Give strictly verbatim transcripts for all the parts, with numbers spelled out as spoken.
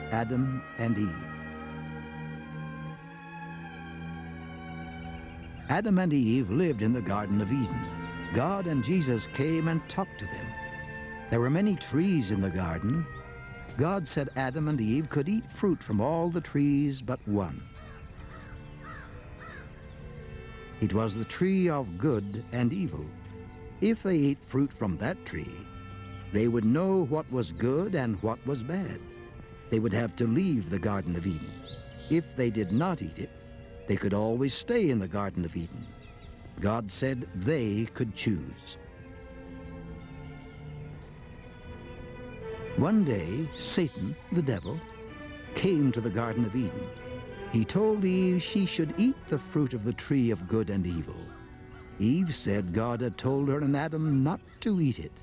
Adam and Eve. Adam and Eve lived in the Garden of Eden. God and Jesus came and talked to them. There were many trees in the garden. God said Adam and Eve could eat fruit from all the trees but one. It was the tree of good and evil. If they ate fruit from that tree, they would know what was good and what was bad. They would have to leave the Garden of Eden. If they did not eat it, they could always stay in the Garden of Eden. God said they could choose. One day, Satan, the devil, came to the Garden of Eden. He told Eve she should eat the fruit of the tree of good and evil. Eve said God had told her and Adam not to eat it.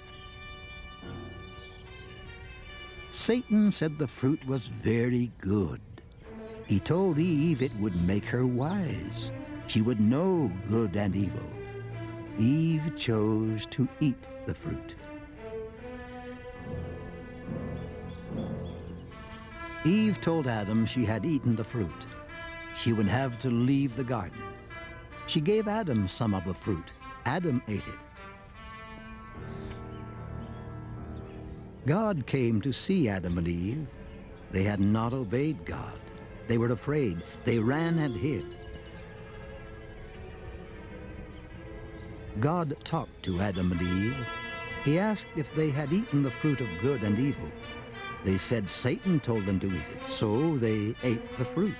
Satan said the fruit was very good. He told Eve it would make her wise. She would know good and evil. Eve chose to eat the fruit. Eve told Adam she had eaten the fruit. She would have to leave the garden. She gave Adam some of the fruit. Adam ate it. God came to see Adam and Eve. They had not obeyed God. They were afraid. They ran and hid. God talked to Adam and Eve. He asked if they had eaten the fruit of good and evil. They said Satan told them to eat it, so they ate the fruit.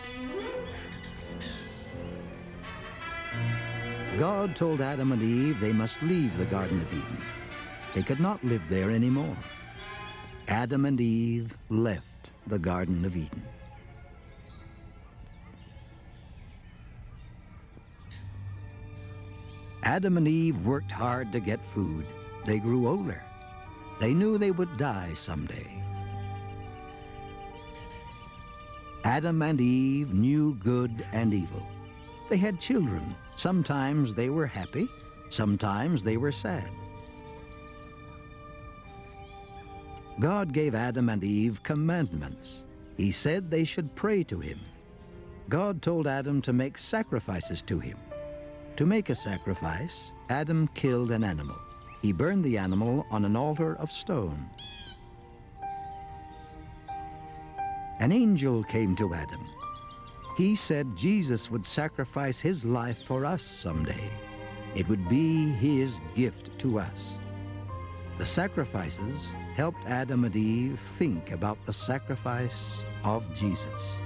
God told Adam and Eve they must leave the Garden of Eden. They could not live there anymore. Adam and Eve left the Garden of Eden. Adam and Eve worked hard to get food. They grew older. They knew they would die someday. Adam and Eve knew good and evil. They had children. Sometimes they were happy, sometimes they were sad. God gave Adam and Eve commandments. He said they should pray to him. God told Adam to make sacrifices to him. To make a sacrifice, Adam killed an animal. He burned the animal on an altar of stone. An angel came to Adam. He said Jesus would sacrifice his life for us someday. It would be his gift to us. The sacrifices helped Adam and Eve think about the sacrifice of Jesus.